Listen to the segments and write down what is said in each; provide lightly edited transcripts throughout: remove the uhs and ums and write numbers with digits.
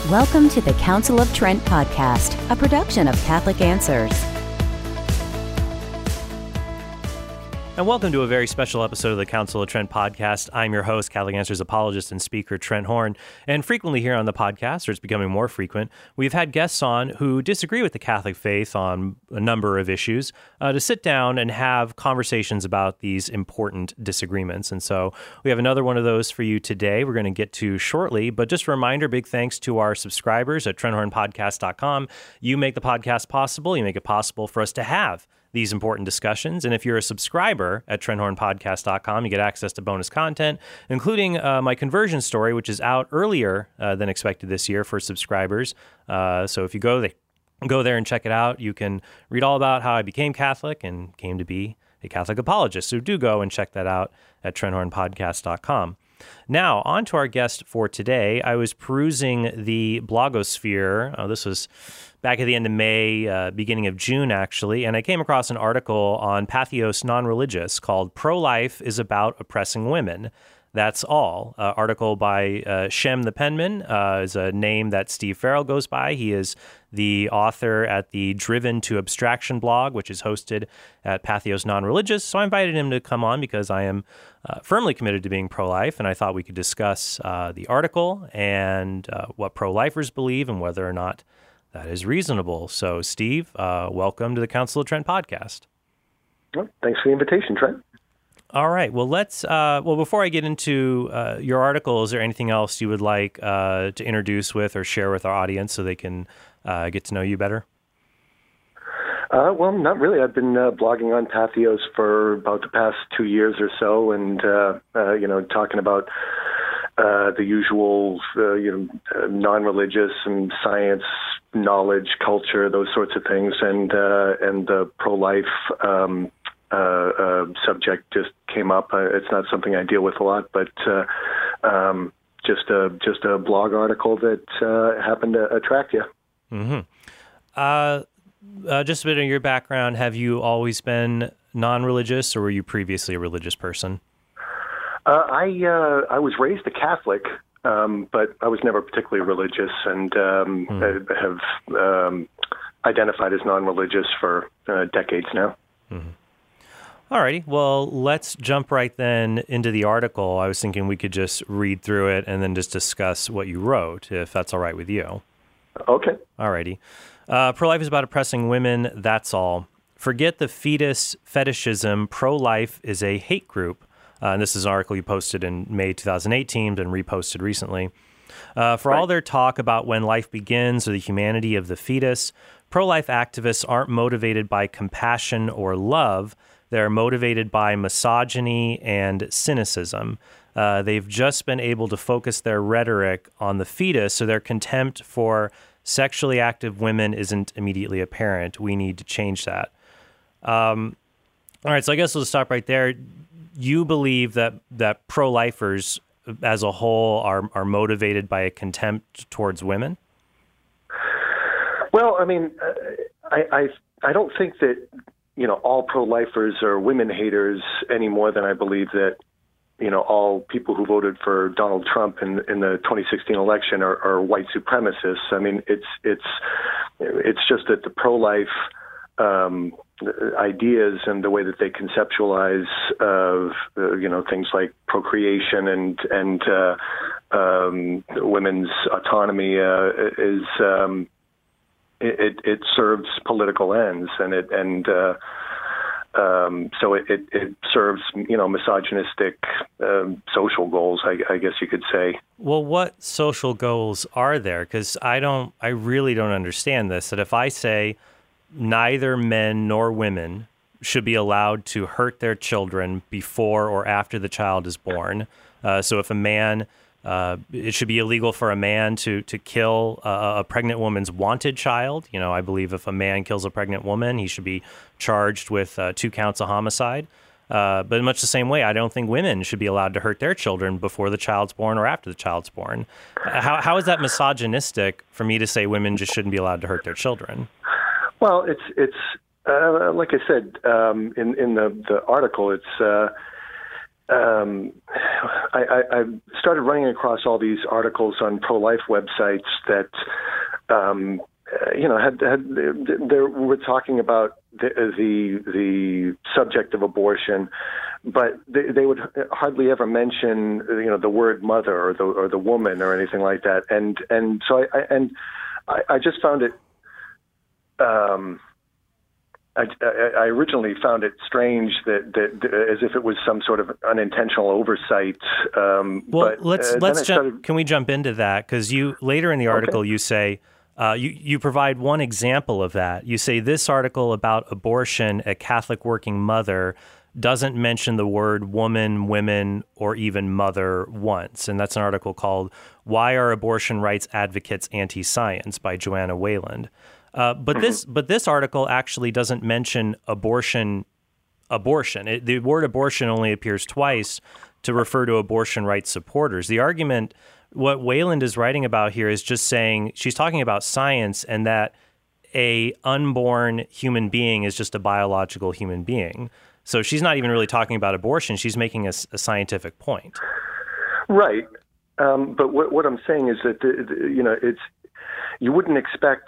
Welcome to the Council of Trent podcast, a production of Catholic Answers. And welcome to a very special episode of the Council of Trent podcast. I'm your host, Catholic Answers apologist and speaker Trent Horn. And frequently here on the podcast, or it's becoming more frequent, we've had guests on who disagree with the Catholic faith on a number of issues to sit down and have conversations about these important disagreements. And so we have another one of those for you today we're going to get to shortly. But just a reminder, big thanks to our subscribers at TrentHornPodcast.com. You make the podcast possible. You make it possible for us to have these important discussions. And if you're a subscriber at TrentHornPodcast.com, you get access to bonus content, including my conversion story, which is out earlier than expected this year for subscribers. So if you go there and check it out, you can read all about how I became Catholic and came to be a Catholic apologist. So do go and check that out at TrentHornPodcast.com. Now, on to our guest for today. I was perusing the blogosphere. This was back at the end of May, beginning of June, actually, and I came across an article on Patheos Non-Religious called Pro-Life is About Oppressing Women. That's all. Article by Shem the Penman is a name that Steve Farrell goes by. He is the author at the Driven to Abstraction blog, which is hosted at Patheos Non-Religious. So I invited him to come on because I am firmly committed to being pro-life, and I thought we could discuss the article and what pro-lifers believe and whether or not that is reasonable. So, Steve, welcome to the Council of Trent podcast. Well, thanks for the invitation, Trent. All right. Well, before I get into your article, is there anything else you would like to introduce with or share with our audience so they can get to know you better? Well, not really. I've been blogging on Patheos for about the past 2 years or so, and talking about the usual, non-religious and science, knowledge, culture, those sorts of things, and the pro-life subject just came up. It's not something I deal with a lot, but just a blog article that happened to attract you. Mm-hmm. Just a bit of your background. Have you always been non-religious, or were you previously a religious person? I was raised a Catholic, but I was never particularly religious, and have identified as non-religious for decades now. Mm-hmm. All righty. Well, let's jump right then into the article. I was thinking we could just read through it and then just discuss what you wrote, if that's all right with you. Okay. All righty. Pro-life is about oppressing women. That's all. Forget the fetus fetishism. Pro-life is a hate group. And this is an article you posted in May 2018 and reposted recently. For all their talk about when life begins or the humanity of the fetus, pro-life activists aren't motivated by compassion or love. They're motivated by misogyny and cynicism. They've just been able to focus their rhetoric on the fetus, so their contempt for sexually active women isn't immediately apparent. We need to change that. All right, so I guess we'll stop right there. You believe that pro-lifers as a whole are motivated by a contempt towards women? Well, I mean, I don't think that, all pro-lifers are women haters any more than I believe that, all people who voted for Donald Trump in the 2016 election are white supremacists. I mean, it's just that the pro-life ideas and the way that they conceptualize things like procreation and women's autonomy it serves political ends, so it serves misogynistic social goals, I guess you could say. Well, what social goals are there? Because I really don't understand this. That if I say neither men nor women should be allowed to hurt their children before or after the child is born. So if a man, it should be illegal for a man to kill a pregnant woman's wanted child. I believe if a man kills a pregnant woman, he should be charged with 2 counts of homicide. But in much the same way, I don't think women should be allowed to hurt their children before the child's born or after the child's born. How is that misogynistic for me to say women just shouldn't be allowed to hurt their children? Well, it's like I said in the article. It's I started running across all these articles on pro-life websites that, they were talking about the subject of abortion, but they would hardly ever mention, the word mother or the woman or anything like that. And so I just found it. I originally found it strange that as if it was some sort of unintentional oversight. Can we jump into that? Because you later in the article you say you provide one example of that. You say this article about abortion, a Catholic working mother, doesn't mention the word woman, women, or even mother once, and that's an article called "Why Are Abortion Rights Advocates Anti-Science" by Joanna Wayland. But this article actually doesn't mention abortion. The word abortion only appears twice to refer to abortion rights supporters. The argument, what Wayland is writing about here, is just saying she's talking about science and that a unborn human being is just a biological human being. So she's not even really talking about abortion. She's making a scientific point. Right. But what I'm saying is that it's you wouldn't expect.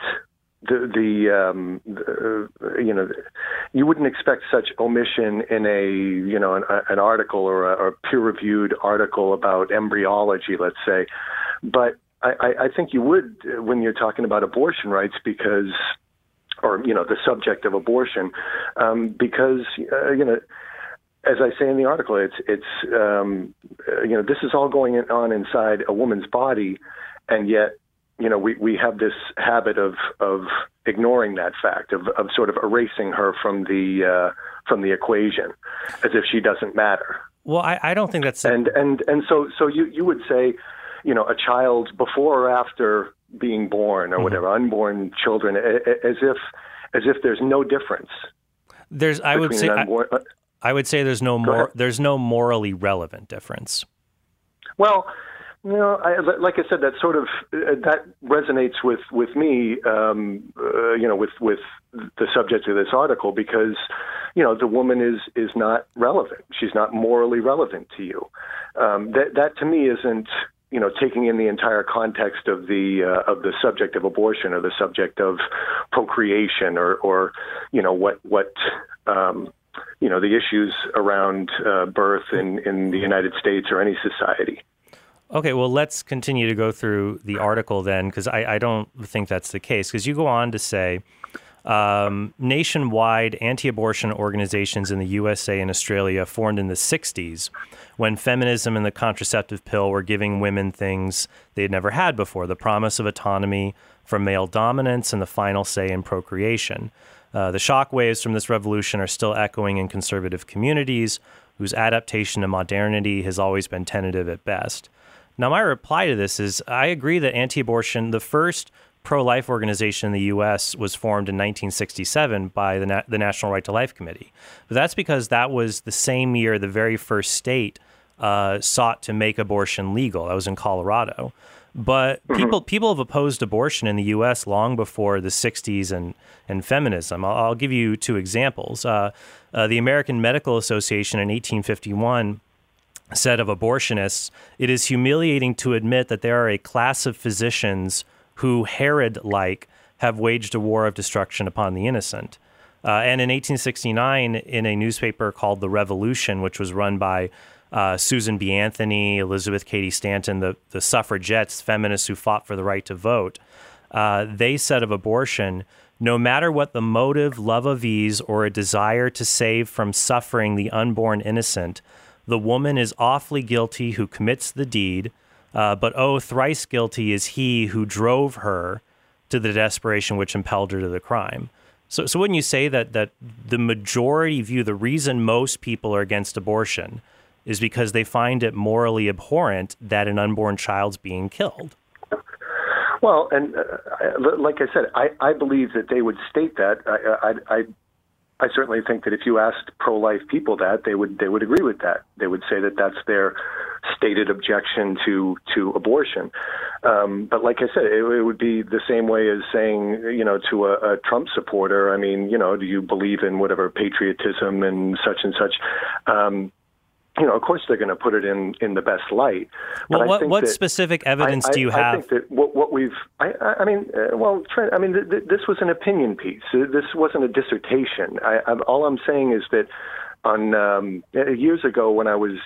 You wouldn't expect such omission in an article or a peer-reviewed article about embryology, let's say. But I think you would when you're talking about abortion rights the subject of abortion, because as I say in the article, it's this is all going on inside a woman's body, and yet. We have this habit of ignoring that fact, of sort of erasing her from the equation, as if she doesn't matter. Well, I don't think that's and so you would say, a child before or after being born or whatever, unborn children, as if there's no difference. I would say there's no morally relevant difference. Well. Like I said, that sort of that resonates with me, with the subject of this article, because the woman is not relevant. She's not morally relevant to you. That to me isn't taking in the entire context of the subject of abortion or the subject of procreation or what the issues around birth in the United States or any society. Okay, well, let's continue to go through the article then, because I don't think that's the case. Because you go on to say, nationwide anti-abortion organizations in the USA and Australia formed in the 60s when feminism and the contraceptive pill were giving women things they had never had before, the promise of autonomy from male dominance and the final say in procreation. The shockwaves from this revolution are still echoing in conservative communities whose adaptation to modernity has always been tentative at best. Now, my reply to this is I agree that anti-abortion, the first pro-life organization in the U.S. was formed in 1967 by the National Right to Life Committee. But that's because that was the same year the very first state sought to make abortion legal. That was in Colorado. But people have opposed abortion in the U.S. long before the 60s and feminism. I'll give you two examples. The American Medical Association in 1851 said of abortionists, "It is humiliating to admit that there are a class of physicians who, Herod-like, have waged a war of destruction upon the innocent." And in 1869, in a newspaper called The Revolution, which was run by Susan B. Anthony, Elizabeth Cady Stanton, the suffragettes, feminists who fought for the right to vote, they said of abortion, "No matter what the motive, love of ease, or a desire to save from suffering the unborn innocent, the woman is awfully guilty who commits the deed, but oh, thrice guilty is he who drove her to the desperation which impelled her to the crime." So wouldn't you say that the majority view, the reason most people are against abortion is because they find it morally abhorrent that an unborn child's being killed? Well, and like I said, I believe that they would state that. I certainly think that if you asked pro-life people that, they would agree with that. They would say that that's their stated objection to abortion. But like I said, it would be the same way as saying, to a Trump supporter, I mean, do you believe in whatever patriotism and such? of course they're going to put it in the best light. Well, what specific evidence do you have? I think that what we've, Trent, this was an opinion piece. This wasn't a dissertation. All I'm saying is that on years ago when I was,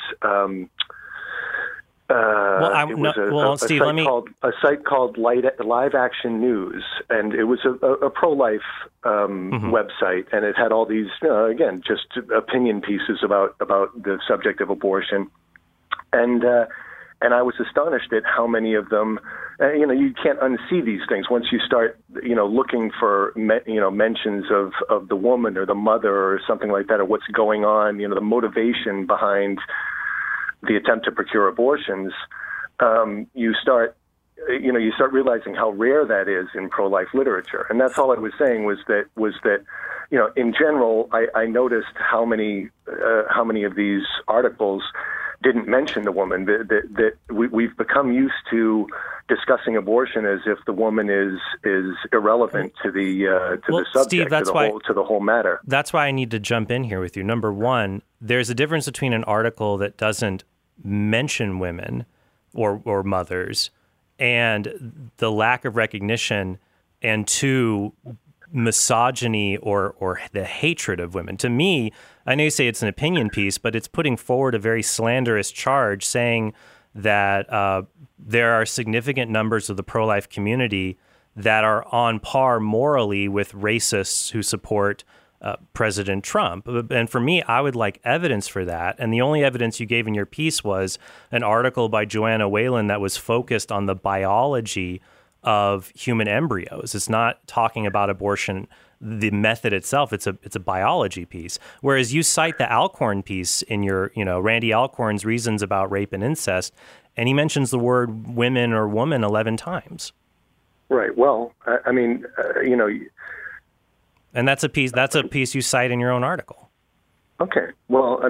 Steve, a site called Live Action News, and it was a pro-life website, and it had all these, again, just opinion pieces about the subject of abortion, and I was astonished at how many of them, you can't unsee these things once you start, looking for, mentions of the woman or the mother or something like that, or what's going on, the motivation behind the attempt to procure abortions. You start realizing how rare that is in pro-life literature, and that's all I was saying was that in general, I noticed how many of these articles didn't mention the woman. That we've become used to discussing abortion as if the woman is irrelevant to the subject, Steve, to the whole matter. That's why I need to jump in here with you. Number one, there's a difference between an article that doesn't mention women or mothers and the lack of recognition, and two, misogyny or the hatred of women. To me, I know you say it's an opinion piece, but it's putting forward a very slanderous charge saying that there are significant numbers of the pro-life community that are on par morally with racists who support President Trump. And for me, I would like evidence for that. And the only evidence you gave in your piece was an article by Joanna Whalen that was focused on the biology of human embryos. It's not talking about abortion, the method itself. It's a biology piece. Whereas you cite the Alcorn piece in your, Randy Alcorn's reasons about rape and incest, and he mentions the word women or woman 11 times. Right. Well, and that's a piece you cite in your own article. Okay. Well,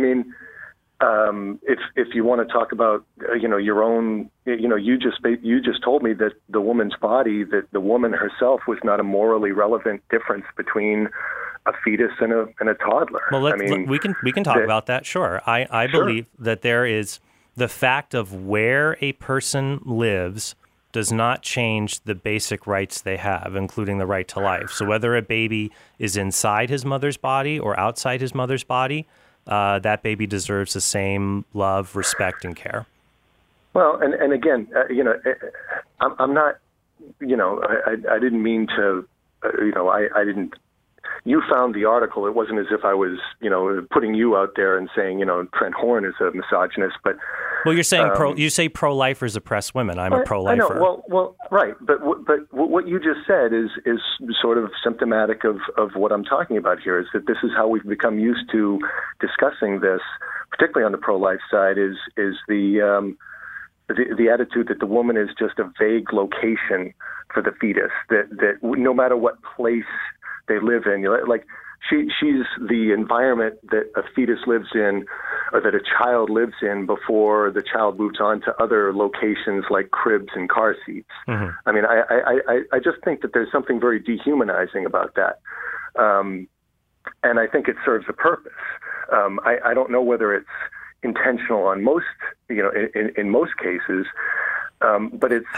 if you want to talk about your own, you just told me that the woman's body, that the woman herself was not a morally relevant difference between a fetus and a toddler. Well, we can talk about that. Sure. I believe that there is the fact of where a person lives does not change the basic rights they have, including the right to life. So whether a baby is inside his mother's body or outside his mother's body, that baby deserves the same love, respect, and care. Well, and again, I'm not, I didn't mean to, I didn't. You found the article. It wasn't as if I was, putting you out there and saying, Trent Horn is a misogynist. But well, you're saying you say pro-lifers oppress women. I'm a pro-lifer. I know. Well, right. But what you just said is sort of symptomatic of what I'm talking about here. Is that this is how we've become used to discussing this, particularly on the pro-life side. Is the attitude that the woman is just a vague location for the fetus. That no matter what place they live in, like she's the environment that a fetus lives in, or that a child lives in before the child moves on to other locations like cribs and car seats. Mm-hmm. I just think that there's something very dehumanizing about that, and I think it serves a purpose. I don't know whether it's intentional on most, in most cases. But it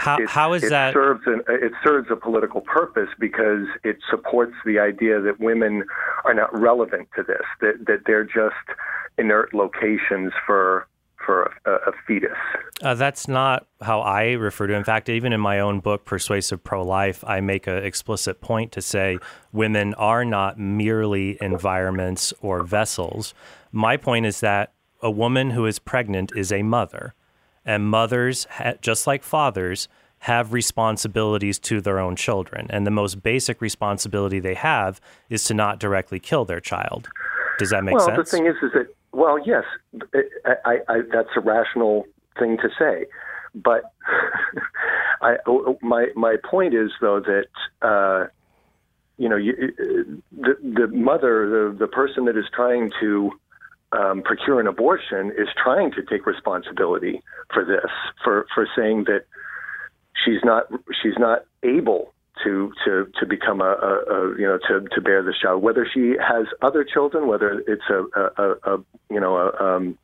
serves a political purpose because it supports the idea that women are not relevant to this, that they're just inert locations for a fetus. That's not how I refer to it. In fact, even in my own book, Persuasive Pro-Life, I make an explicit point to say women are not merely environments or vessels. My point is that a woman who is pregnant is a mother. And mothers, just like fathers, have responsibilities to their own children. And the most basic responsibility they have is to not directly kill their child. Does that make sense? Well, the thing is that, well, yes, that's a rational thing to say. But my point is, though, that, the mother, the person that is trying to procure an abortion is trying to take responsibility for this, for saying that she's not able to become to bear this child, whether she has other children, whether it's a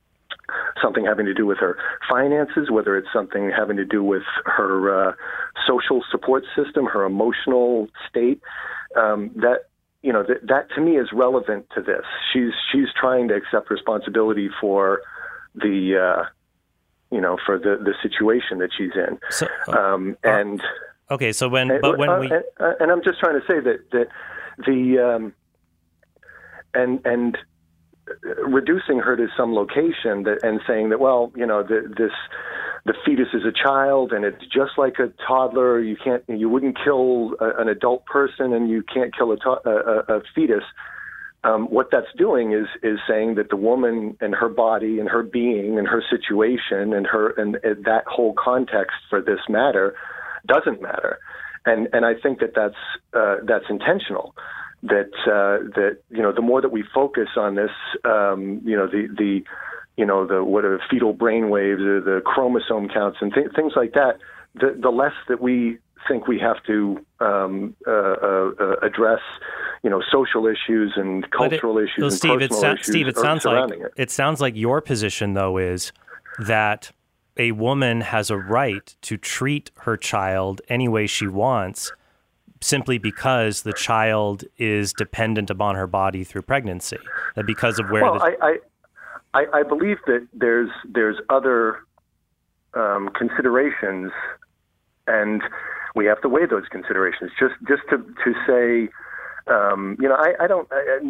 something having to do with her finances, whether it's something having to do with her social support system, her emotional state, that to me is relevant to this. She's trying to accept responsibility for the for the situation that she's in. So, and okay, so when I'm just trying to say that the and reducing her to some location and saying that, well, the fetus is a child and it's just like a toddler. You wouldn't kill an adult person and you can't kill a fetus. What that's doing is saying that the woman and her body and her being and her situation and that whole context for this matter doesn't matter. And I think that's intentional. That the more that we focus on this, the what are fetal brain waves, or the chromosome counts, and things like that, the less that we think we have to address, social issues and cultural issues and personal issues. Steve, it sounds like your position though is that a woman has a right to treat her child any way she wants, simply because the child is dependent upon her body through pregnancy. That because of where I believe that there's other considerations, and we have to weigh those considerations. Just to say, I don't.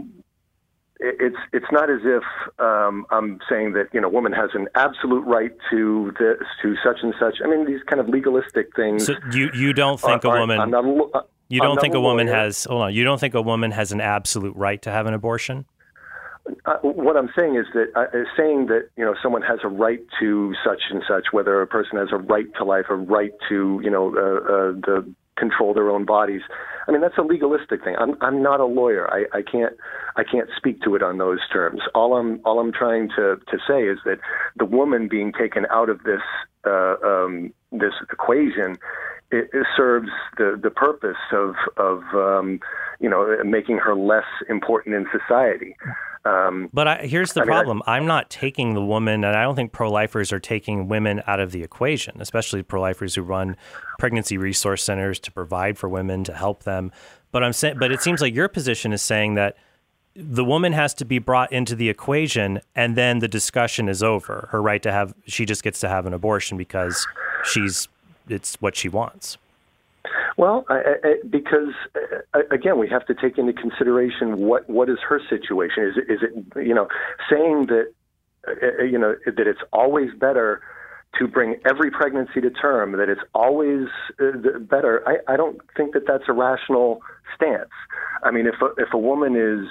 It's not as if I'm saying that a woman has an absolute right to this, to such and such. I mean, these kind of legalistic things. So you don't think a woman? You don't think a woman has? Hold on. You don't think a woman has an absolute right to have an abortion? What I'm saying is that saying that someone has a right to such and such, whether a person has a right to life, a right to control their own bodies. I mean, that's a legalistic thing. I'm not a lawyer. I can't speak to it on those terms. All I'm trying to say is that the woman being taken out of this this equation, it serves the purpose of making her less important in society. But here's the problem. I'm not taking the woman, and I don't think pro-lifers are taking women out of the equation, especially pro-lifers who run pregnancy resource centers to provide for women, to help them. But it seems like your position is saying that the woman has to be brought into the equation, and then the discussion is over. Her right to have, she just gets to have an abortion because it's what she wants. Well, because again, we have to take into consideration what is her situation. Is it saying that that it's always better to bring every pregnancy to term, that it's always better? I don't think that that's a rational stance. I mean, if a woman is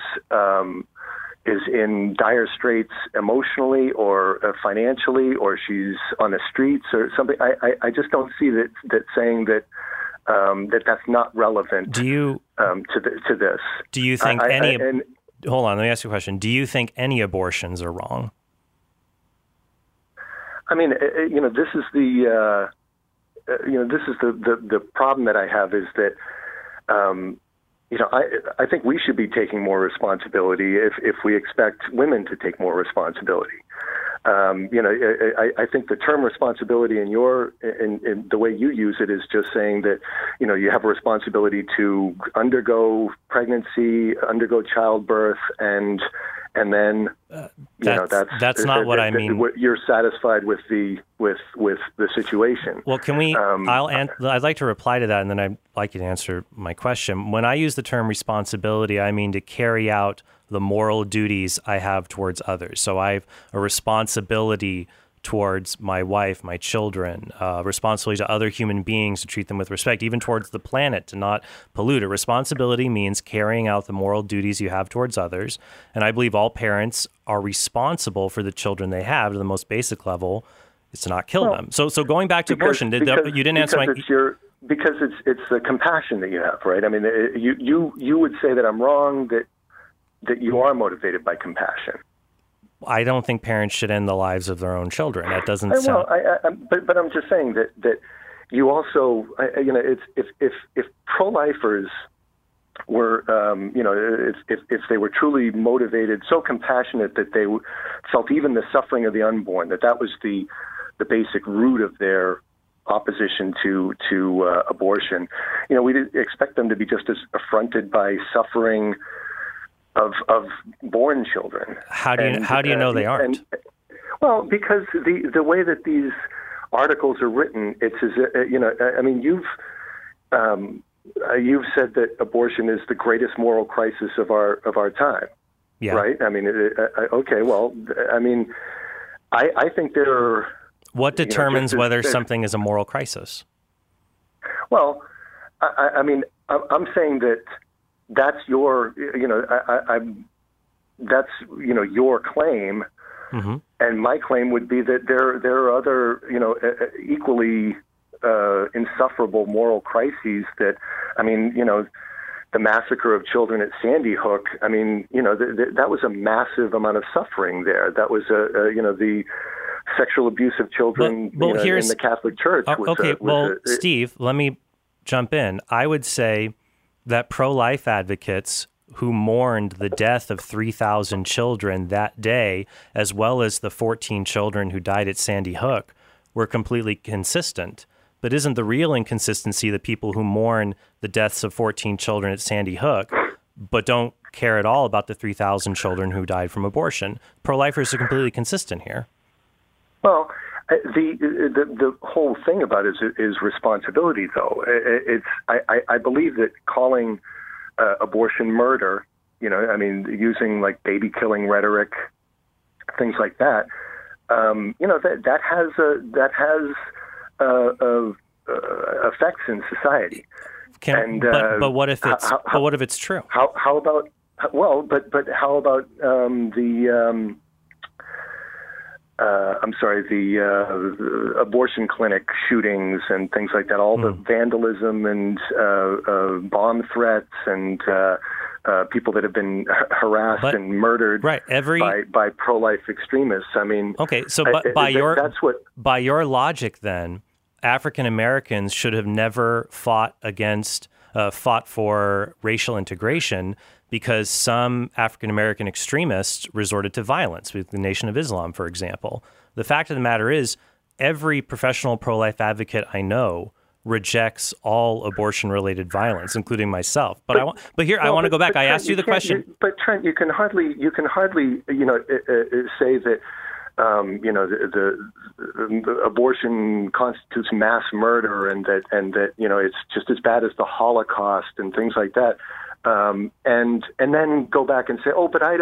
in dire straits emotionally or financially, or she's on the streets or something, I just don't see that saying that. That's not relevant to this. Do you think hold on, let me ask you a question. Do you think any abortions are wrong? I mean, this is the problem that I have is that, I think we should be taking more responsibility if we expect women to take more responsibility. I think the term responsibility in the way you use it is just saying that, you have a responsibility to undergo pregnancy, undergo childbirth, and then, that's not what I mean. You're satisfied with the situation. Well, can we, I'd like to reply to that, and then I'd like you to answer my question. When I use the term responsibility, I mean to carry out the moral duties I have towards others. So I have a responsibility towards my wife, my children, responsibility to other human beings to treat them with respect, even towards the planet, to not pollute. A responsibility means carrying out the moral duties you have towards others. And I believe all parents are responsible for the children they have to the most basic level. It's to not kill them. So going back to abortion, you didn't answer my... Because it's the compassion that you have, right? I mean, you would say that I'm wrong, that you are motivated by compassion. I don't think parents should end the lives of their own children. That doesn't sound... But I'm just saying that you also, if pro-lifers were, if they were truly motivated, so compassionate that they felt even the suffering of the unborn, that was the basic root of their opposition to abortion. We didn't expect them to be just as affronted by suffering of born children. How do you know they aren't? Well, because the way that these articles are written, it's as you've said that abortion is the greatest moral crisis of our time. Yeah. Right. I mean, okay. Well, I mean, I think there are. What determines whether something is a moral crisis? Well, I mean, I'm saying that that's your, that's your claim, mm-hmm. and my claim would be that there are other, equally insufferable moral crises that, I mean, the massacre of children at Sandy Hook. I mean, that was a massive amount of suffering there. That was the sexual abuse of children in the Catholic Church. Steve, let me jump in. I would say that pro-life advocates who mourned the death of 3,000 children that day, as well as the 14 children who died at Sandy Hook, were completely consistent. But isn't the real inconsistency the people who mourn the deaths of 14 children at Sandy Hook, but don't care at all about the 3,000 children who died from abortion? Pro-lifers are completely consistent here. Well, the whole thing about it is responsibility, though. I believe that calling abortion murder, using like baby killing rhetoric, things like that, that has effects in society. But what if it's true? How about how about the abortion clinic shootings and things like that, all the vandalism and bomb threats and people that have been harassed and murdered by pro-life extremists. I mean, okay, so by your logic, then African Americans should have never fought for racial integration, because some African American extremists resorted to violence, with the Nation of Islam, for example. The fact of the matter is, every professional pro-life advocate I know rejects all abortion-related violence, including myself. But I want to go back. I asked you the question. But Trent, you can hardly say that the abortion constitutes mass murder, and that it's just as bad as the Holocaust and things like that. And then go back and say, but I'm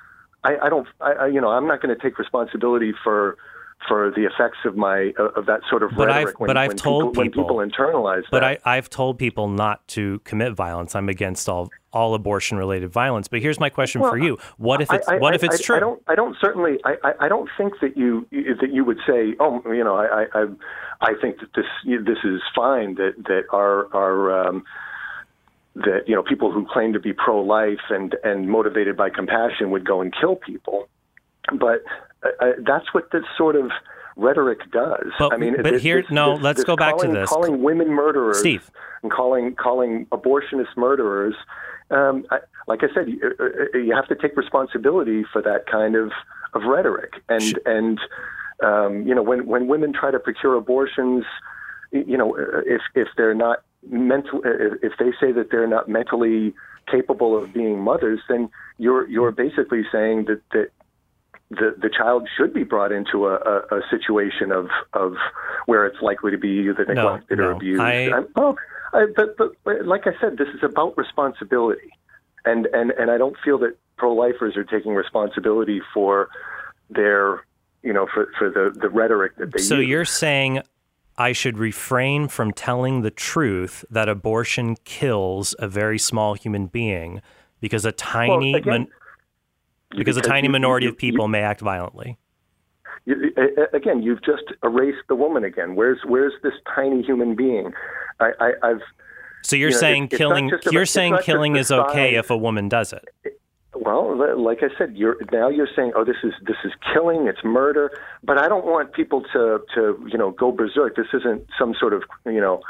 not going to take responsibility for the effects of that sort of rhetoric when people internalize that. But I've told people not to commit violence. I'm against all abortion-related violence. But here's my question for you: what if it's true? I don't think that you would say, I think that this is fine, that our that people who claim to be pro-life and motivated by compassion would go and kill people, but that's what this sort of rhetoric does. Let's go back to this. Calling women murderers, Steve, and calling abortionist murderers. Like I said, you have to take responsibility for that kind of rhetoric. And when women try to procure abortions, if they're not if they say that they're not mentally capable of being mothers, then you're basically saying that the child should be brought into a situation of where it's likely to be either neglected or abused. But like I said, this is about responsibility, and I don't feel that pro-lifers are taking responsibility for their for the rhetoric that they use. So you're saying I should refrain from telling the truth that abortion kills a very small human being because a tiny minority of people may act violently. Again, you've just erased the woman again. Where's this tiny human being? So you're saying killing is okay if a woman does it. Well, like I said, you're saying, this is killing, it's murder, but I don't want people to go berserk. This isn't some sort of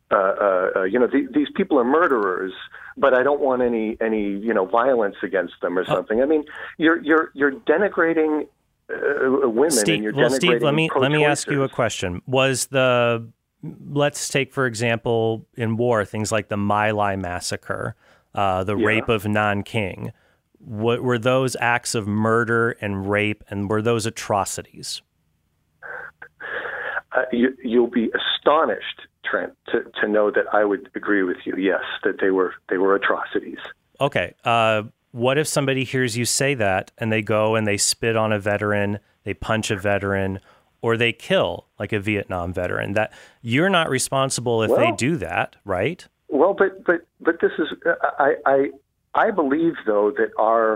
these people are murderers, but I don't want any violence against them or something. I mean, you're denigrating women. Steve, and you're well, denigrating Steve, let me ask you a pro-choicers. question. Let's take, for example, in war, things like the My Lai massacre, the rape of Nanking. What were those acts of murder and rape, and were those atrocities? You'll be astonished, Trent, to know that I would agree with you. Yes, that they were atrocities. Okay. What if somebody hears you say that and they go and they spit on a veteran, they punch a veteran, or they kill like a Vietnam veteran? That you're not responsible if they do that, right? Well, but this is I believe though that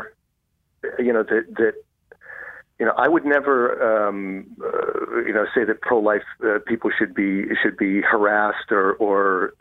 I would never say that pro-life people should be harassed or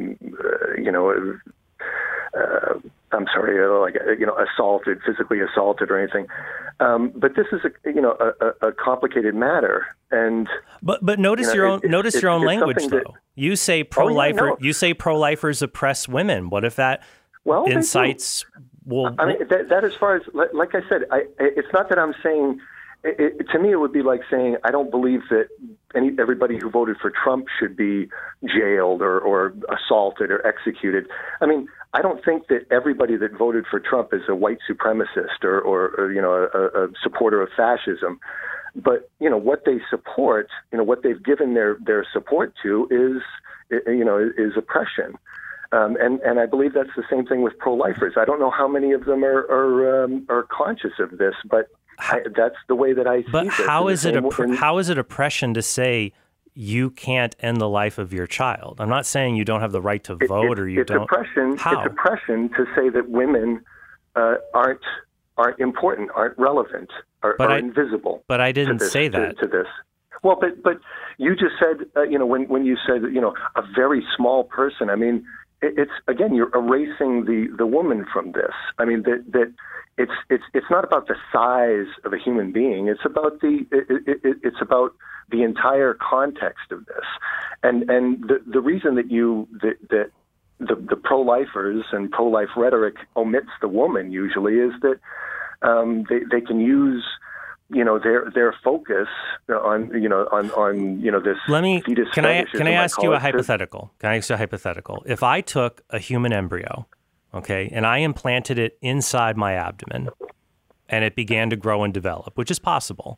assaulted, physically assaulted or anything. But this is a complicated matter, and but notice your own language though. You say pro-lifers oppress women. What if that incites? Well, I mean that as far as like I said, it's not that I'm saying. To me, it would be like saying I don't believe that everybody who voted for Trump should be jailed or assaulted or executed. I mean, I don't think that everybody that voted for Trump is a white supremacist or a supporter of fascism. But what they support, what they've given their support to is oppression. And I believe that's the same thing with pro-lifers. I don't know how many of them are conscious of this, but that's the way that I see But this. how is it oppression to say you can't end the life of your child? I'm not saying you don't have the right to vote or you don't. Oppression. How? It's oppression to say that women aren't important, aren't relevant, are invisible. But I didn't say that. To this. Well, but you just said when you said a very small person. I mean, it's again you're erasing the woman from this. I mean that it's not about the size of a human being. It's about it's about the entire context of this, and the reason that the pro-lifers and pro-life rhetoric omits the woman usually is that they can use their focus on this. Fetus Can I fetishism, ask you a call it, hypothetical? Can I ask you a hypothetical? If I took a human embryo, okay, and I implanted it inside my abdomen, and it began to grow and develop, which is possible,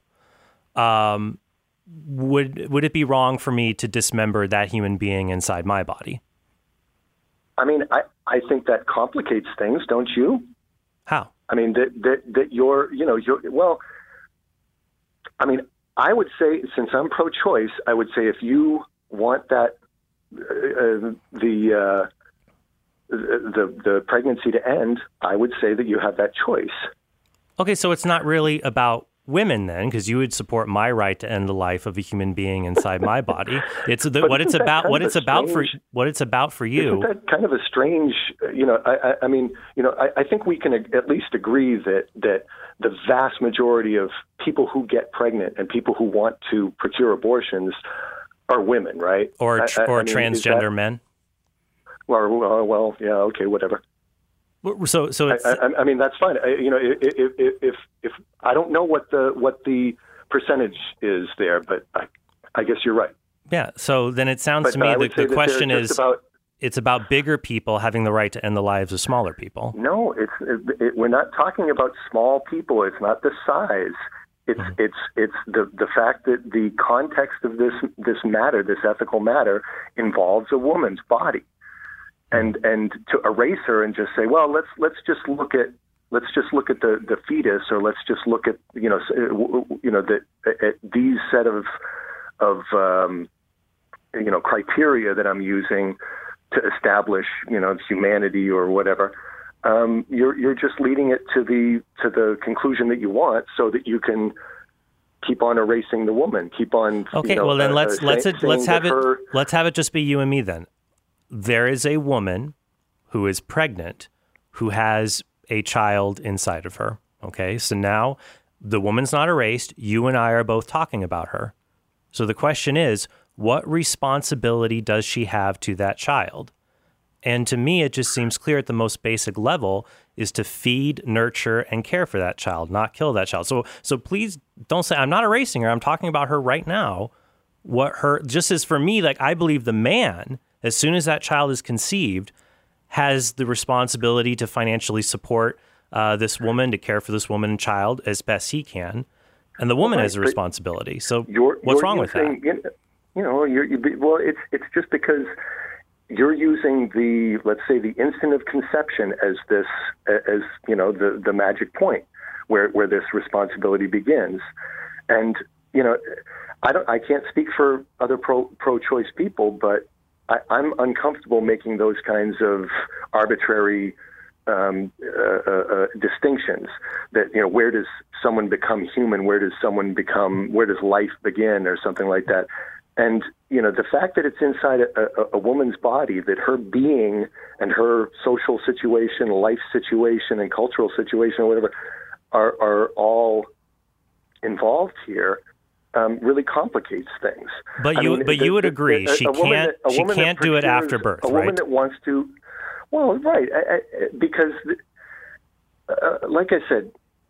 would it be wrong for me to dismember that human being inside my body? I mean, I think that complicates things, don't you? How? I mean, that you're well. I mean, I would say, since I'm pro-choice, I would say if you want that the pregnancy to end, I would say that you have that choice. Okay, so it's not really about women then, because you would support my right to end the life of a human being inside my body. It's what it's about for you. Isn't that kind of a strange? I think we can at least agree that the vast majority of people who get pregnant and people who want to procure abortions are women, right? Or transgender men. Well, yeah, okay, whatever. So it's, I mean, that's fine. If I don't know what the percentage is there, but I guess you're right. Yeah. So then it sounds to me that the question is, it's about bigger people having the right to end the lives of smaller people. No, we're not talking about small people. It's not the size. It's the fact that the context of this matter, this ethical matter, involves a woman's body. And to erase her and just say, well, let's just look at the fetus, or let's just look at at these set of criteria that I'm using to establish humanity or whatever. You're just leading it to the conclusion that you want, so that you can keep on erasing the woman. Keep on. Okay. Well, then let's have it just be you and me then. There is a woman who is pregnant who has a child inside of her. Okay. So now the woman's not erased. You and I are both talking about her. So the question is, what responsibility does she have to that child? And to me, it just seems clear at the most basic level is to feed, nurture, and care for that child, not kill that child. So please don't say, I'm not erasing her. I'm talking about her right now. Just as for me, like, I believe the man, as soon as that child is conceived, has the responsibility to financially support this woman, to care for this woman and child as best he can. And the woman has a responsibility. So what's wrong with that? Well, it's just because you're using let's say the instant of conception as the magic point where this responsibility begins. And, I can't speak for other pro-choice people, but I'm uncomfortable making those kinds of arbitrary distinctions that, where does someone become human? Where does life begin or something like that? And, the fact that it's inside a woman's body, that her being and her social situation, life situation, and cultural situation, or whatever, are all involved here, really complicates things. But you would agree she can't do it after birth, right? A woman that wants to, well, right, because, like I said,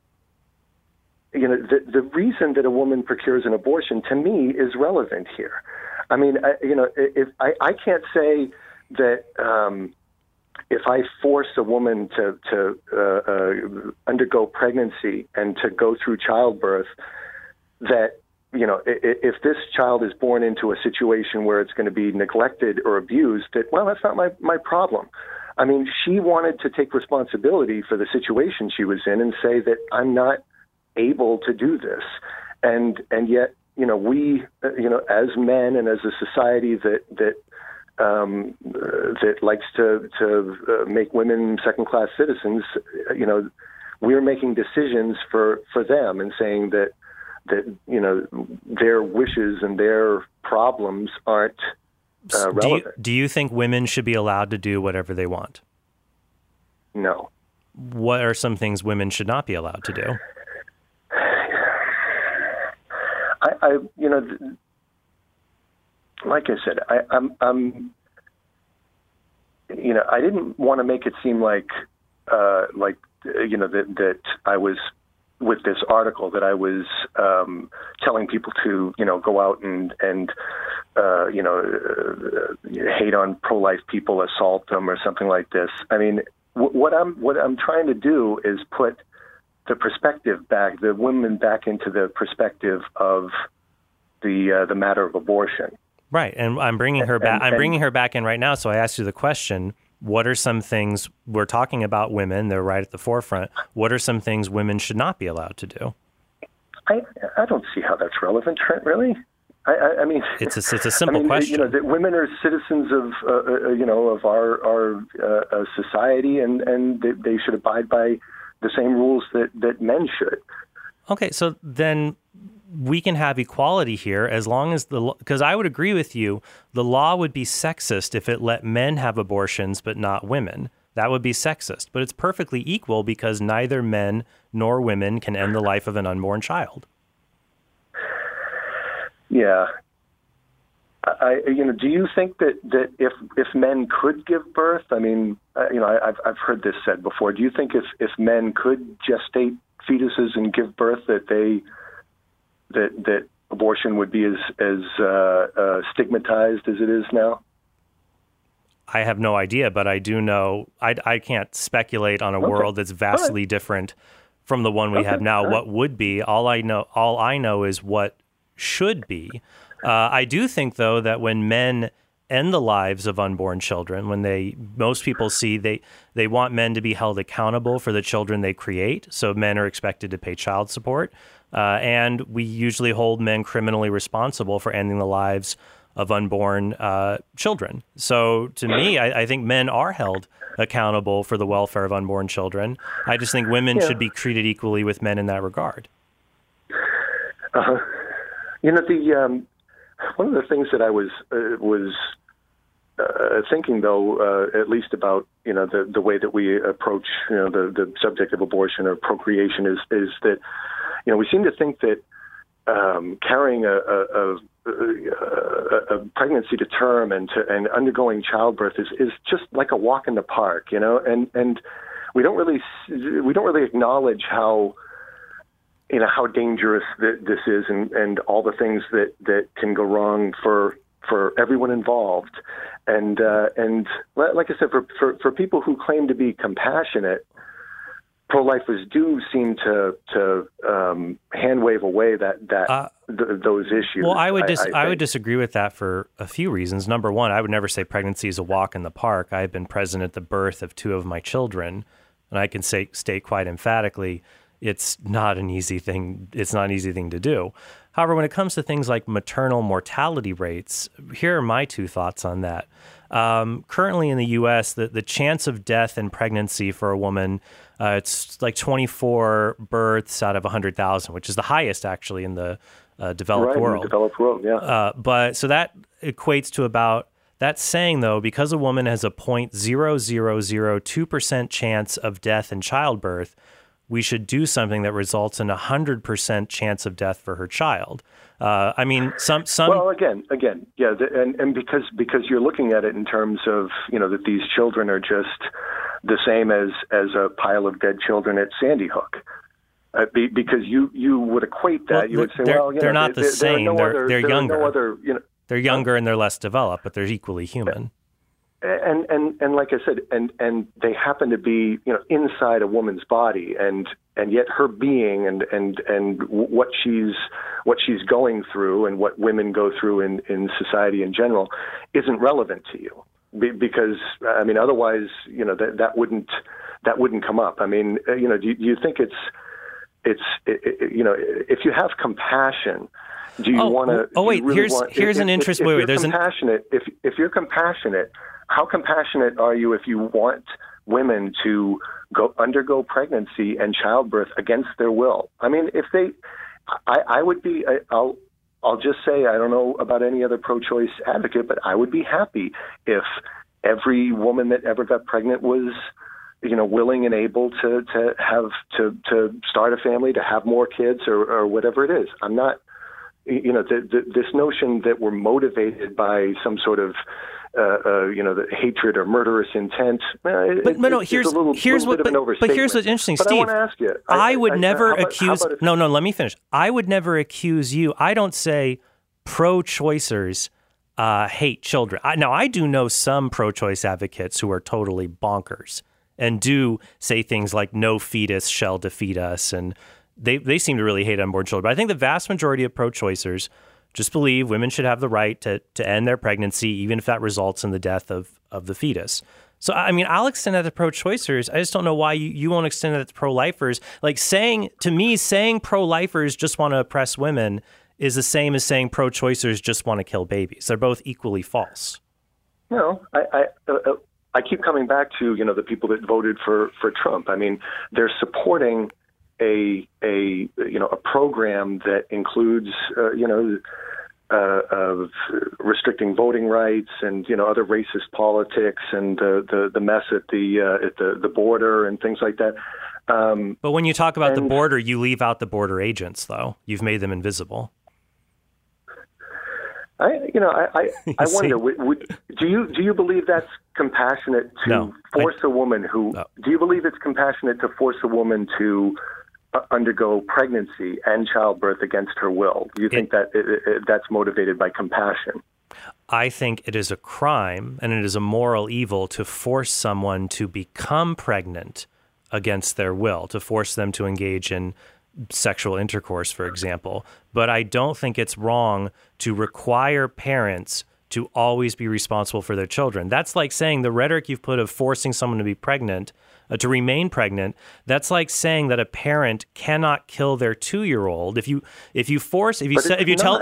the reason that a woman procures an abortion, to me, is relevant here. I mean, if I can't say that if I force a woman to undergo pregnancy and to go through childbirth, that, if this child is born into a situation where it's going to be neglected or abused, that's not my problem. I mean, she wanted to take responsibility for the situation she was in and say that I'm not able to do this. And yet, we, as men and as a society that likes to make women second-class citizens, we're making decisions for them and saying that their wishes and their problems aren't relevant. Do you think women should be allowed to do whatever they want? No. What are some things women should not be allowed to do? Like I said, I didn't want to make it seem like that I was, with this article, that I was telling people to, go out and hate on pro-life people, assault them, or something like this. I mean, what I'm trying to do is put the perspective back, the women back into the perspective of the matter of abortion. Right, and I'm bringing her back. I'm bringing her back in right now. So I asked you the question: what are some things, we're talking about women? They're right at the forefront. What are some things women should not be allowed to do? I don't see how that's relevant, Trent. Really? I mean, it's a simple question. That women are citizens of of our society, and they should abide by the same rules that men should. Okay, so then we can have equality here as long as because I would agree with you, the law would be sexist if it let men have abortions but not women. That would be sexist, but it's perfectly equal because neither men nor women can end the life of an unborn child. Yeah. Do you think that if men could give birth, I mean, I've heard this said before. Do you think if men could gestate fetuses and give birth, that abortion would be as stigmatized as it is now? I have no idea, but I do know I can't speculate on a world that's vastly different from the one we have now. What would be? All I know is what should be. I do think, though, that when men end the lives of unborn children, most people see they want men to be held accountable for the children they create. So men are expected to pay child support. And we usually hold men criminally responsible for ending the lives of unborn children. So to me, I think men are held accountable for the welfare of unborn children. I just think women should be treated equally with men in that regard. One of the things that I was thinking, though, at least about the way that we approach the subject of abortion or procreation is that we seem to think that carrying a pregnancy to term and undergoing childbirth is just like a walk in the park, and we don't really acknowledge how dangerous this is and all the things that can go wrong for everyone involved. And like I said, for people who claim to be compassionate, pro-lifers do seem to hand wave away those issues. Well, I would disagree with that for a few reasons. Number one, I would never say pregnancy is a walk in the park. I have been present at the birth of 2 of my children, and I can state quite emphatically, it's not an easy thing. It's not an easy thing to do. However, when it comes to things like maternal mortality rates, here are my 2 thoughts on that. Currently in the U.S., the chance of death in pregnancy for a woman, it's like 24 births out of 100,000, which is the highest actually in the developed world. In the developed world, yeah. But so that equates to about, that's saying though, because a woman has a 0.0002% chance of death in childbirth, we should do something that results in 100% chance of death for her child. I mean, some. Well, again, yeah, and because you're looking at it in terms of that these children are just the same as a pile of dead children at Sandy Hook. Because you would equate that, you would say, they're not the same. They're younger. They're younger and they're less developed, but they're equally human. And like I said, and they happen to be inside a woman's body, and yet her being and what she's going through and what women go through in society in general isn't relevant to you, because I mean otherwise that wouldn't come up. I mean do you think it's if you have compassion, do you want to? Oh wait, here's an interest. Wait, there's compassionate. If you're compassionate, how compassionate are you if you want women to undergo pregnancy and childbirth against their will? I mean, I would be. I'll just say I don't know about any other pro-choice advocate, but I would be happy if every woman that ever got pregnant was willing and able to start a family, to have more kids or whatever it is. I'm not. This notion that we're motivated by some sort of, the hatred or murderous intent. Here's what's interesting, but Steve. I want to ask you. I would never accuse. No, let me finish. I would never accuse you. I don't say pro-choicers hate children. I do know some pro-choice advocates who are totally bonkers and do say things like "no fetus shall defeat us," and They seem to really hate unborn children. But I think the vast majority of pro-choicers just believe women should have the right to end their pregnancy, even if that results in the death of the fetus. So, I mean, I'll extend that to pro-choicers. I just don't know why you won't extend that to pro-lifers. Like saying pro-lifers just want to oppress women is the same as saying pro-choicers just want to kill babies. They're both equally false. No, I keep coming back to, the people that voted for Trump. I mean, they're supporting a program that includes restricting voting rights and other racist politics and the mess at the border and things like that. But when you talk about the border, you leave out the border agents, though. You've made them invisible. I wonder. Do you believe that's compassionate to force a woman who? No. Do you believe it's compassionate to force a woman to undergo pregnancy and childbirth against her will? Do you think that that's motivated by compassion? I think it is a crime and it is a moral evil to force someone to become pregnant against their will, to force them to engage in sexual intercourse, for example. But I don't think it's wrong to require parents to always be responsible for their children. That's like saying the rhetoric you've put of forcing someone to be pregnant, to remain pregnant, that's like saying that a parent cannot kill their 2-year-old. If you tell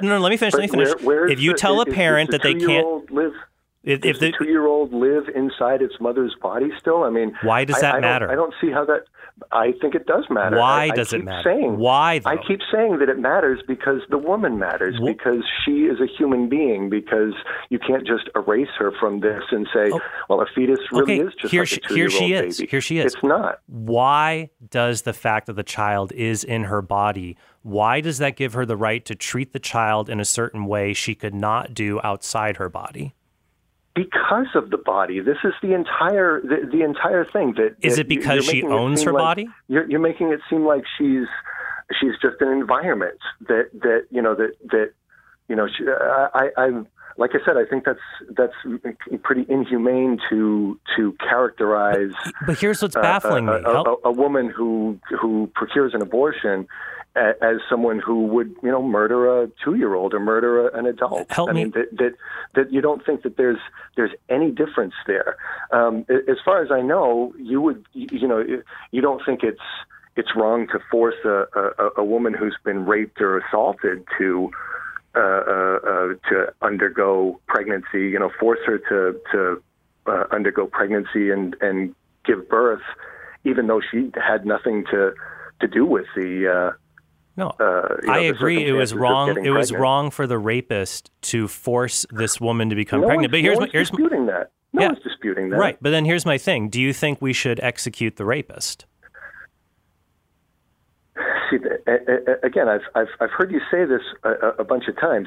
a parent that they can't Does the 2-year-old live inside its mother's body still? I mean, why does that matter? I don't see how that. I think it does matter. Why does it matter? Why, though? I keep saying that it matters because the woman matters, because she is a human being, because you can't just erase her from this and say, well, a fetus really is just like a 2-year-old baby. Here she is. It's not. Why does the fact that the child is in her body, why does that give her the right to treat the child in a certain way she could not do outside her body? Because of the body. This is the entire thing. Is it because she owns her body? You're making it seem like she's just an environment I like I said, I think that's pretty inhumane to characterize. But here's what's baffling me: a woman who procures an abortion as someone who would murder a 2-year-old or murder an adult. That you don't think that there's any difference there. As far as I know, you don't think it's wrong to force a woman who's been raped or assaulted to undergo pregnancy, force her to undergo pregnancy and give birth, even though she had nothing to do with the. No, I agree. It was wrong. It was wrong for the rapist to force this woman to become pregnant. But here's disputing that. No one's disputing that. Right. But then here's my thing. Do you think we should execute the rapist? See, again, I've heard you say this a bunch of times.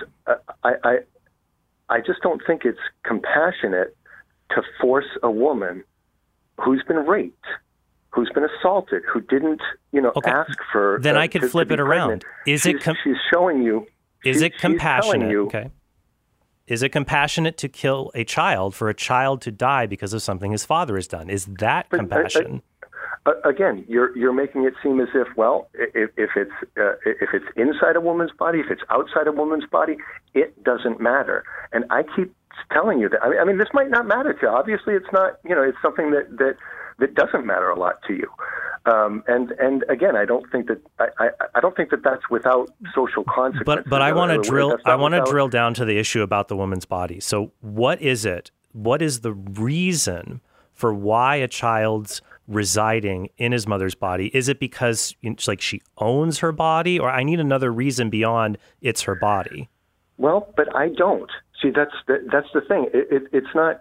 I just don't think it's compassionate to force a woman who's been raped, who's been assaulted, who didn't, ask for. Then I could flip it around. She's showing you. Is it compassionate? You, okay. Is it compassionate to kill a child, for a child to die because of something his father has done? Is that compassion? Again, you're making it seem as if, if it's inside a woman's body, if it's outside a woman's body, it doesn't matter. And I keep telling you that. I mean, this might not matter to you. Obviously, it's not. It's something that doesn't matter a lot to you. And again, I don't think that I don't think that that's without social consequences. But I want to drill. I want to drill down to the issue about the woman's body. So, what is it? What is the reason for why a child's residing in his mother's body? Is it because it's like she owns her body, or I need another reason beyond it's her body? Well, but I don't. See, that's the thing. It's not.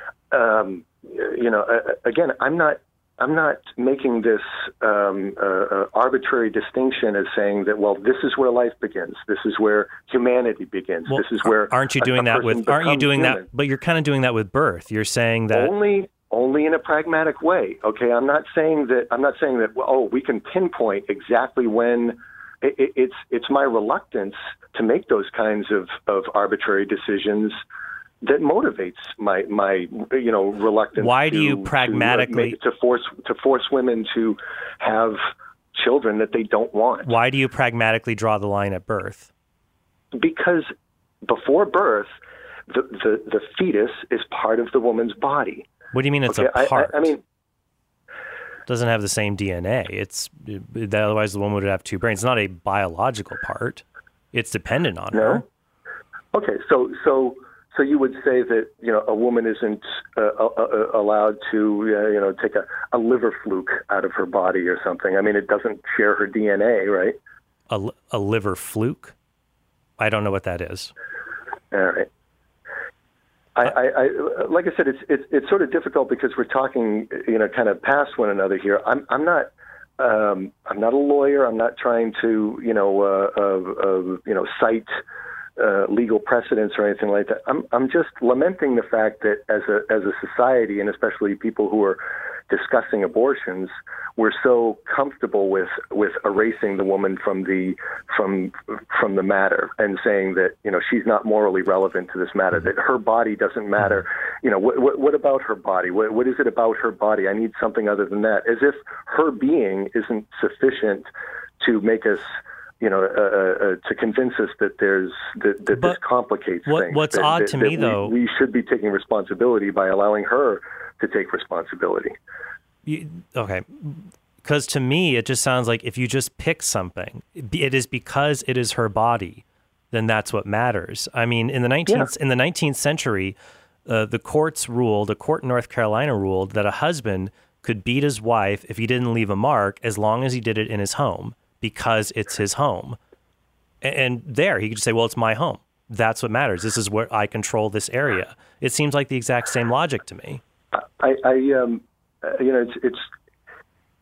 Again, I'm not making this arbitrary distinction as saying that, well, this is where life begins. This is where humanity begins. Well, this is where aren't you doing that with? Aren't you doing human. that? But you're kind of doing that with birth. You're saying that only in a pragmatic way. Okay, I'm not saying that. Well, we can pinpoint exactly when. It's my reluctance to make those kinds of arbitrary decisions that motivates my reluctance. Why do you pragmatically to force women to have children that they don't want? Why do you pragmatically draw the line at birth? Because before birth, the fetus is part of the woman's body. What do you mean it's a part? I mean, it doesn't have the same DNA. Otherwise the woman would have two brains. It's not a biological part. It's dependent on her. Okay, so you would say that a woman isn't allowed to take a liver fluke out of her body or something. I mean, it doesn't share her DNA, right? A liver fluke? I don't know what that is. All right. I like I said, it's sort of difficult because we're talking kind of past one another here. I'm not a lawyer. I'm not trying to cite legal precedents or anything like that. I'm just lamenting the fact that as a society, and especially people who are discussing abortions, we're so comfortable with erasing the woman from the matter and saying that she's not morally relevant to this matter, that her body doesn't matter. What about her body? What is it about her body? I need something other than that. As if her being isn't sufficient to make us to convince us that this complicates things. What's odd to me, though, we should be taking responsibility by allowing her to take responsibility. Okay, because to me it just sounds like if you just pick something, it is because it is her body, then that's what matters. I mean, in the 19th century, the court in North Carolina ruled that a husband could beat his wife if he didn't leave a mark, as long as he did it in his home, because it's his home. And there, he could just say, well, it's my home. That's what matters. This is where I control this area. It seems like the exact same logic to me.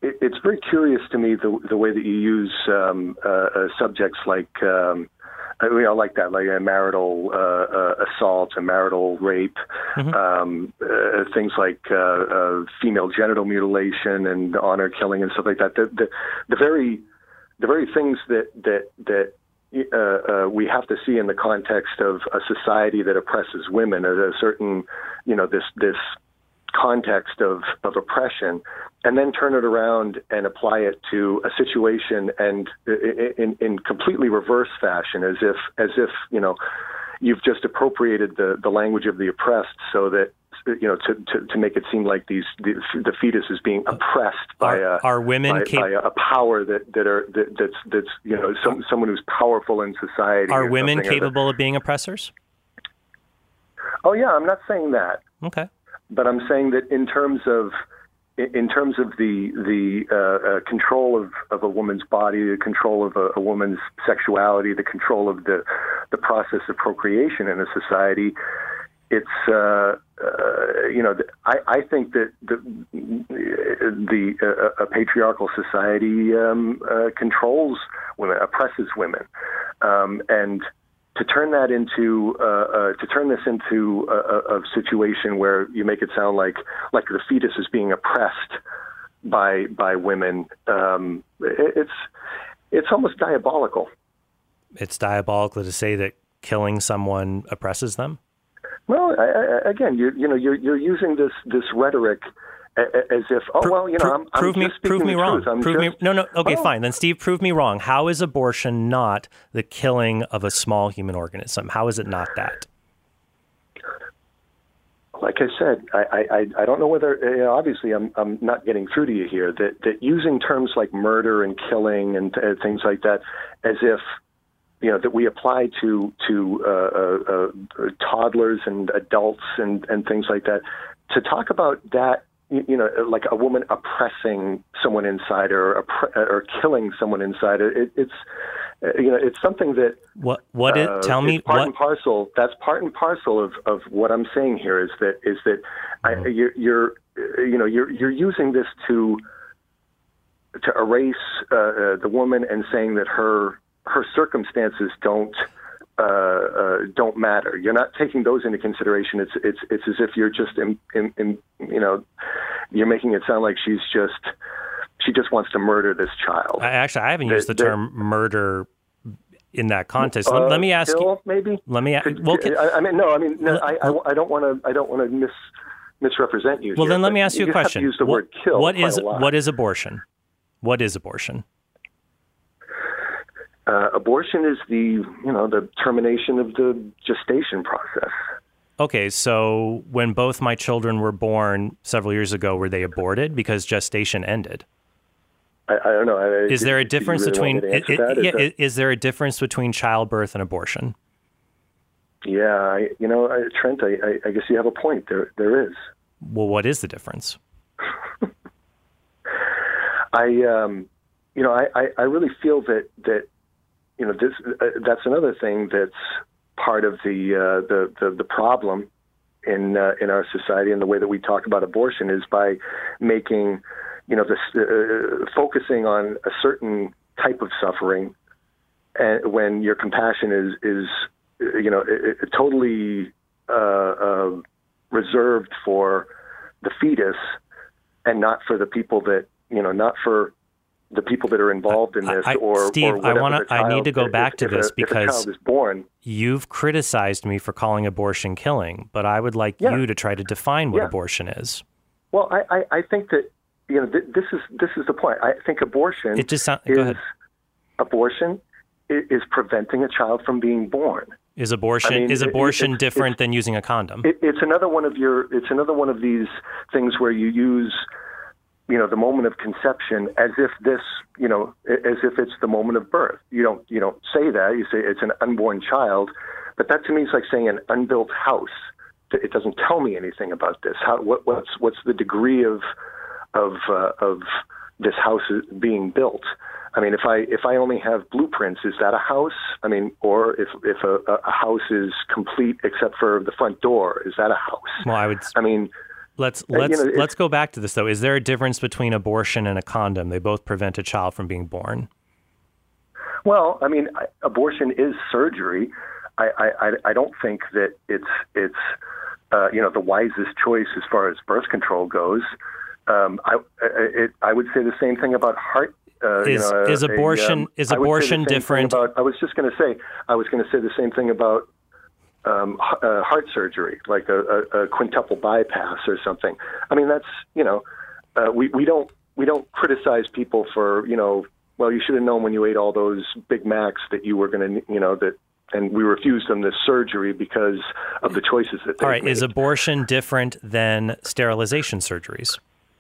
it's very curious to me the way that you use subjects like like that, like a marital assault, a marital rape, things like female genital mutilation and honor killing and stuff like that. The very things that we have to see in the context of a society that oppresses women, a certain, this context of oppression, and then turn it around and apply it to a situation and in completely reverse fashion, as if you've just appropriated the language of the oppressed, so that to make it seem like the fetus is being oppressed by a power that's someone who's powerful in society. Are women capable of being oppressors? Oh yeah, I'm not saying that. Okay. But I'm saying that in terms of the control of a woman's body, the control of a woman's sexuality, the control of the process of procreation in a society, it's I think that a patriarchal society controls women, oppresses women, and to turn this into a situation where you make it sound like the fetus is being oppressed by women, it's almost diabolical. It's diabolical to say that killing someone oppresses them? Well, again, you're using this rhetoric as if, prove me wrong. Okay, fine. Then, Steve, prove me wrong. How is abortion not the killing of a small human organism? How is it not that? Like I said, I don't know whether, obviously I'm not getting through to you here, that using terms like murder and killing and things like that as if, that we apply to toddlers and adults and things like that, to talk about that, like a woman oppressing someone inside her or killing someone inside her. It's something that tell me part what and parcel. That's part and parcel of what I'm saying here is that you're using this to erase the woman and saying that her circumstances don't matter. You're not taking those into consideration. It's as if you're just you're making it sound like she just wants to murder this child. I haven't used the term murder in that context. Let me ask you. Maybe. Let me. I don't want to misrepresent you. Well, here, then let me ask you a question. Use the word kill. What is abortion? What is abortion? Abortion is the termination of the gestation process. Okay, so when both my children were born several years ago, were they aborted because gestation ended? I don't know. Is there a difference between? Is there a difference between childbirth and abortion? Yeah, Trent, I guess you have a point. There is. Well, what is the difference? I really feel that this that's another thing that's part of the problem in our society and the way that we talk about abortion is by making this focusing on a certain type of suffering, and when your compassion is totally reserved for the fetus and not for the people that not for the people that are involved in this, Steve, I need to go back to this because if a child is born, you've criticized me for calling abortion killing, but I would like you to try to define what abortion is. Well, I think that this is the point. I think abortion go ahead. Abortion is preventing a child from being born. Is abortion different than using a condom? It's another one of these things where you use the moment of conception as if it's the moment of birth. You don't say that. You say it's an unborn child, but that to me is like saying an unbuilt house. It doesn't tell me anything about this. What's the degree of this house being built? I mean, if I only have blueprints, is that a house? I mean, or if a house is complete except for the front door, is that a house? Well, let's go back to this though. Is there a difference between abortion and a condom? They both prevent a child from being born. Well, I mean, abortion is surgery. I don't think that it's the wisest choice as far as birth control goes. I would say the same thing about heart. Is abortion different? I was going to say the same thing about heart surgery, like a quintuple bypass or something. I mean, that's we don't criticize people for well, you should have known when you ate all those Big Macs that you were going to and we refused them this surgery because of the choices that they made. All right, is abortion different than sterilization surgeries?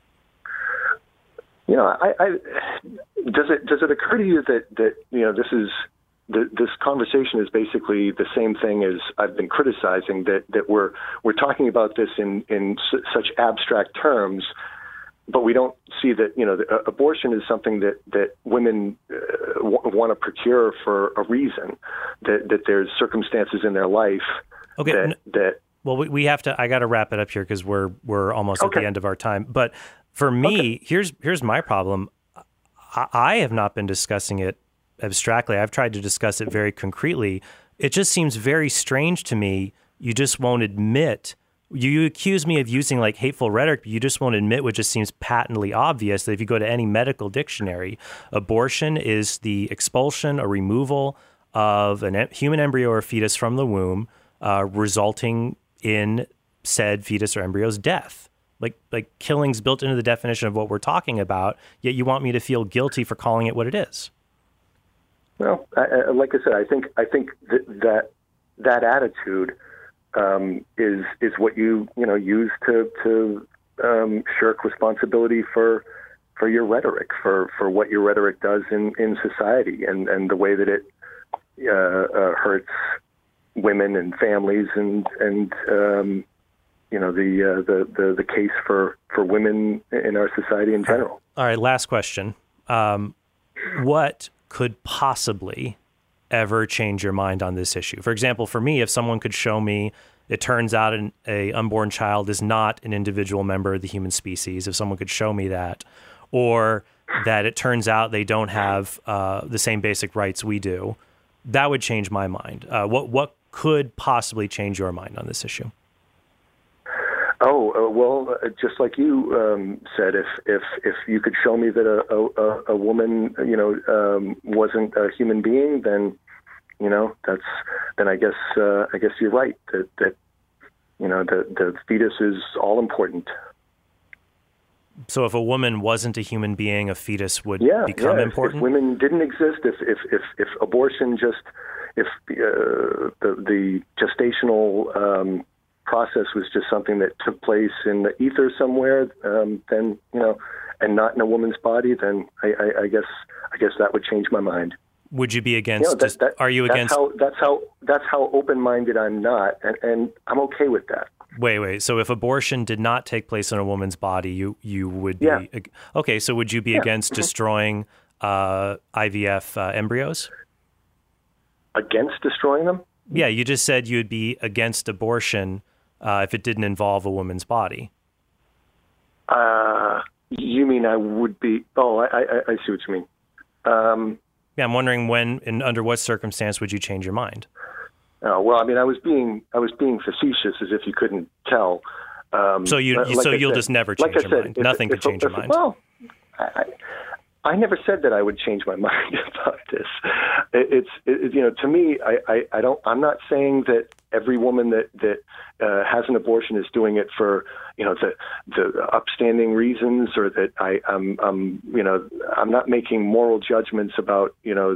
Does it occur to you that this conversation is basically the same thing as I've been criticizing, that we're talking about this in such abstract terms, but we don't see that abortion is something that women want to procure for a reason, that there's circumstances in their life that well, we have to. I got to wrap it up here because we're almost at the end of our time. But for me, here's my problem. I have not been discussing it abstractly. I've tried to discuss it very concretely. It just seems very strange to me. You just won't admit. You accuse me of using like hateful rhetoric, but you just won't admit what just seems patently obvious, that if you go to any medical dictionary, abortion is the expulsion or removal of a human embryo or fetus from the womb, resulting in said fetus or embryo's death. Like killing's built into the definition of what we're talking about, yet you want me to feel guilty for calling it what it is. Well, like I said, I think that attitude is what you use to shirk responsibility for your rhetoric, for what your rhetoric does in society, and the way that it hurts women and families, and the case for women in our society in general. All right, last question. What could possibly ever change your mind on this issue? For example, for me, if someone could show me it turns out a unborn child is not an individual member of the human species, if someone could show me that, or that it turns out they don't have the same basic rights we do, that would change my mind. What could possibly change your mind on this issue? Well, just like you said, if you could show me that a woman, wasn't a human being, then I guess you're right that the fetus is all important. So if a woman wasn't a human being, a fetus would become important? If women didn't exist, if abortion if the gestational process was just something that took place in the ether somewhere, then and not in a woman's body, then I guess that would change my mind. Would you be against? Are you against? That's how open-minded I'm not, and I'm okay with that. Wait. So if abortion did not take place in a woman's body, you would be okay. So would you be against destroying IVF embryos? Against destroying them? Yeah, you just said you'd be against abortion if it didn't involve a woman's body. You mean I would be? Oh, I see what you mean. Yeah, I'm wondering when and under what circumstance would you change your mind? Well, I mean, I was being facetious, as if you couldn't tell. So you'll just never change your mind. Nothing could change your mind. Well, I never said that I would change my mind about this. It's to me, I'm not saying that every woman that has an abortion is doing it for the upstanding reasons, or that I'm not making moral judgments about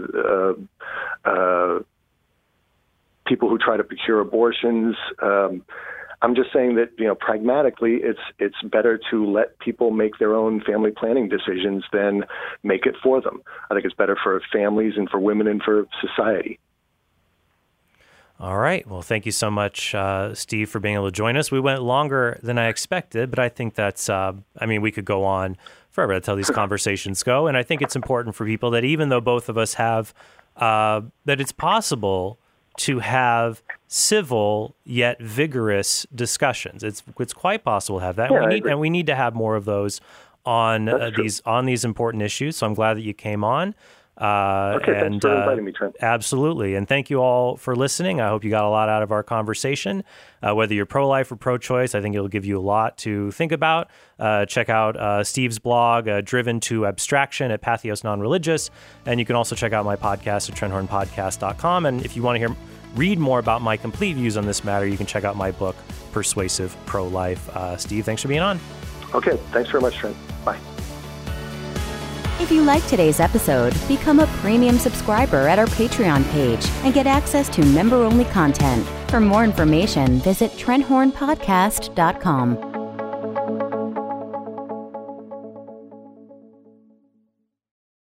people who try to procure abortions. I'm just saying that pragmatically, it's better to let people make their own family planning decisions than make it for them. I think it's better for families and for women and for society. All right. Well, thank you so much, Steve, for being able to join us. We went longer than I expected, but I think that's, we could go on forever. That's how these conversations go. And I think it's important for people that even though both of us have, that it's possible to have civil yet vigorous discussions. It's quite possible to have that, and we need to have more of those on these important issues. So I'm glad that you came on. Thanks for inviting me, Trent. Absolutely. And thank you all for listening. I hope you got a lot out of our conversation. Whether you're pro-life or pro-choice, I think it'll give you a lot to think about. Check out Steve's blog, Driven to Abstraction at Patheos Non-Religious. And you can also check out my podcast at TrentHornPodcast.com. And if you want to read more about my complete views on this matter, you can check out my book, Persuasive Pro-Life. Steve, thanks for being on. Okay. Thanks very much, Trent. Bye. If you liked today's episode, become a premium subscriber at our Patreon page and get access to member-only content. For more information, visit TrentHornPodcast.com.